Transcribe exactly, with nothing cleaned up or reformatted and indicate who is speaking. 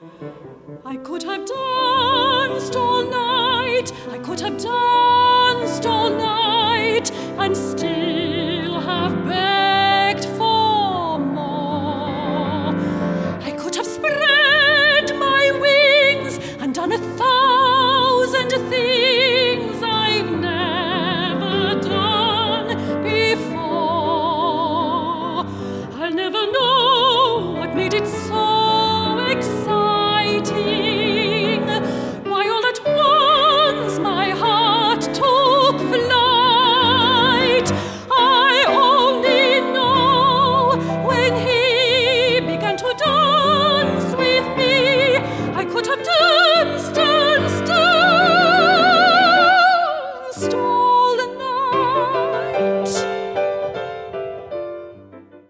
Speaker 1: I could have danced all night, I could have danced all night, and still